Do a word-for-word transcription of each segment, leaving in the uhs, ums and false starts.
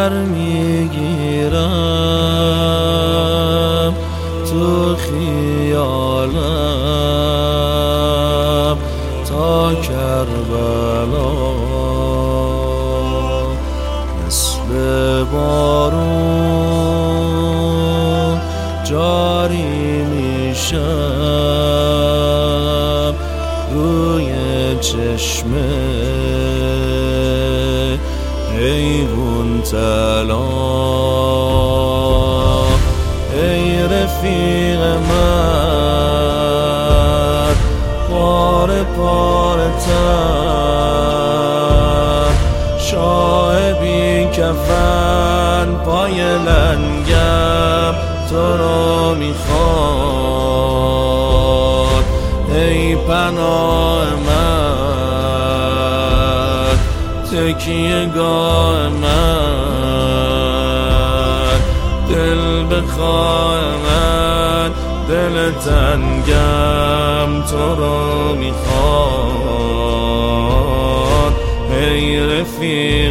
سر میگیرم تو خیالم تا کربلا، مثل بارون جاری میشم روی چشمه حیوان طلا. ای رفیق من پاره پاره تن، شاه بی کفن پای لنگم تو رو میخواد. ای پناه من، تکیه گاه من، دل بخواه من، دل تنگم تو رو میخواد. ای رفیق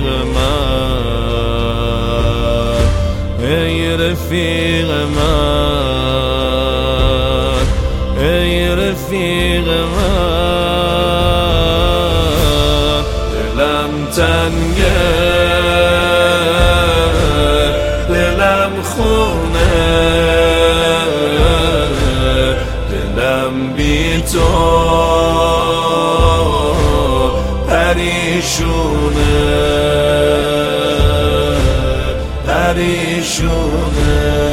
من، ای رفیق من، ای رفیق من. دلم تنگه، دلم خونه، دلم بی تو پریشونه، پریشونه.